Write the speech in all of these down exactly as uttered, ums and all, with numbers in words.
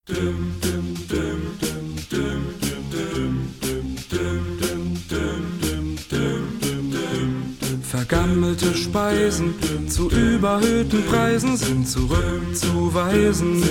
Vergammelte Speisen zu überhöhten Preisen sind zurückzuweisen.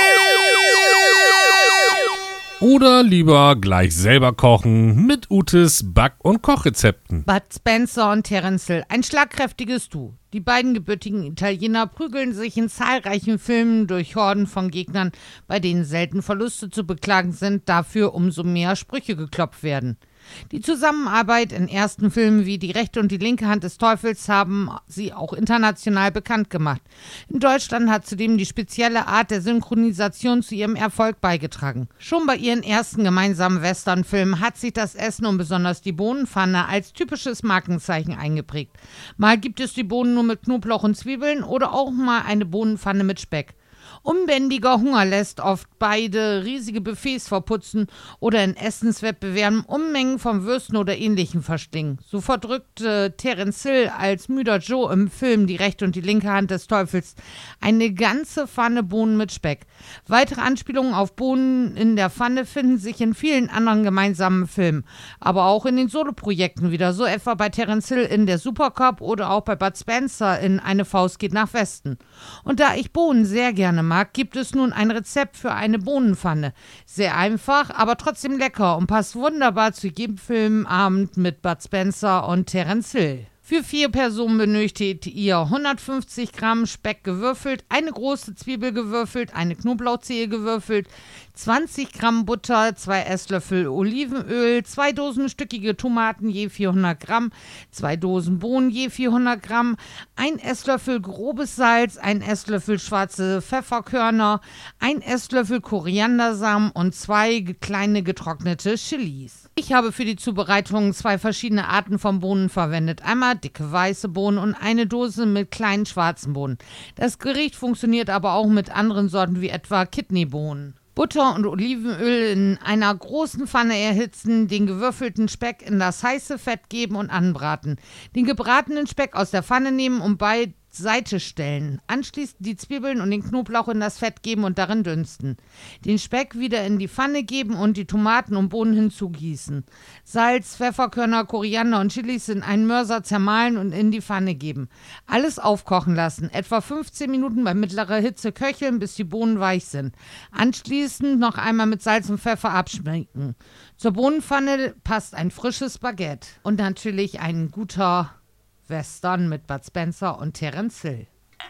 Oder lieber gleich selber kochen mit Utes Back- und Kochrezepten. Bud Spencer und Terence Hill, ein schlagkräftiges Duo. Die beiden gebürtigen Italiener prügeln sich in zahlreichen Filmen durch Horden von Gegnern, bei denen selten Verluste zu beklagen sind, dafür umso mehr Sprüche geklopft werden. Die Zusammenarbeit in ersten Filmen wie Die rechte und die linke Hand des Teufels haben sie auch international bekannt gemacht. In Deutschland hat zudem die spezielle Art der Synchronisation zu ihrem Erfolg beigetragen. Schon bei ihren ersten gemeinsamen Westernfilmen hat sich das Essen und besonders die Bohnenpfanne als typisches Markenzeichen eingeprägt. Mal gibt es die Bohnen nur mit Knoblauch und Zwiebeln oder auch mal eine Bohnenpfanne mit Speck. Unbändiger Hunger lässt oft beide riesige Buffets verputzen oder in Essenswettbewerben Unmengen von Würsten oder Ähnlichem verschlingen. So verdrückte Terence Hill als müder Joe im Film Die rechte und die linke Hand des Teufels eine ganze Pfanne Bohnen mit Speck. Weitere Anspielungen auf Bohnen in der Pfanne finden sich in vielen anderen gemeinsamen Filmen, aber auch in den Soloprojekten wieder, so etwa bei Terence Hill in Der Supercop oder auch bei Bud Spencer in Eine Faust geht nach Westen. Und da ich Bohnen sehr gerne mag, gibt es nun ein Rezept für eine Bohnenpfanne. Sehr einfach, aber trotzdem lecker und passt wunderbar zu jedem Filmabend mit Bud Spencer und Terence Hill. Für vier Personen benötigt ihr hundertfünfzig Gramm Speck gewürfelt, eine große Zwiebel gewürfelt, eine Knoblauchzehe gewürfelt, zwanzig Gramm Butter, zwei Esslöffel Olivenöl, zwei Dosen stückige Tomaten je vierhundert Gramm, zwei Dosen Bohnen je vierhundert Gramm, ein Esslöffel grobes Salz, ein Esslöffel schwarze Pfefferkörner, ein Esslöffel Koriandersamen und zwei kleine getrocknete Chilis. Ich habe für die Zubereitung zwei verschiedene Arten von Bohnen verwendet. Einmal dicke weiße Bohnen und eine Dose mit kleinen schwarzen Bohnen. Das Gericht funktioniert aber auch mit anderen Sorten wie etwa Kidneybohnen. Butter und Olivenöl in einer großen Pfanne erhitzen, den gewürfelten Speck in das heiße Fett geben und anbraten. Den gebratenen Speck aus der Pfanne nehmen und beiseite stellen. Anschließend die Zwiebeln und den Knoblauch in das Fett geben und darin dünsten. Den Speck wieder in die Pfanne geben und die Tomaten und Bohnen hinzugießen. Salz, Pfefferkörner, Koriander und Chilis in einen Mörser zermahlen und in die Pfanne geben. Alles aufkochen lassen, etwa fünfzehn Minuten bei mittlerer Hitze köcheln, bis die Bohnen weich sind. Anschließend noch einmal mit Salz und Pfeffer abschmecken. Zur Bohnenpfanne passt ein frisches Baguette und natürlich ein guter Western mit Bud Spencer und Terence Hill.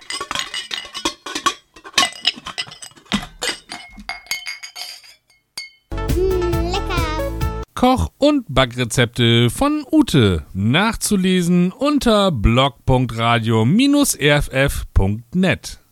Koch- und Backrezepte von Ute. Nachzulesen unter blog punkt radio Bindestrich r f f punkt net.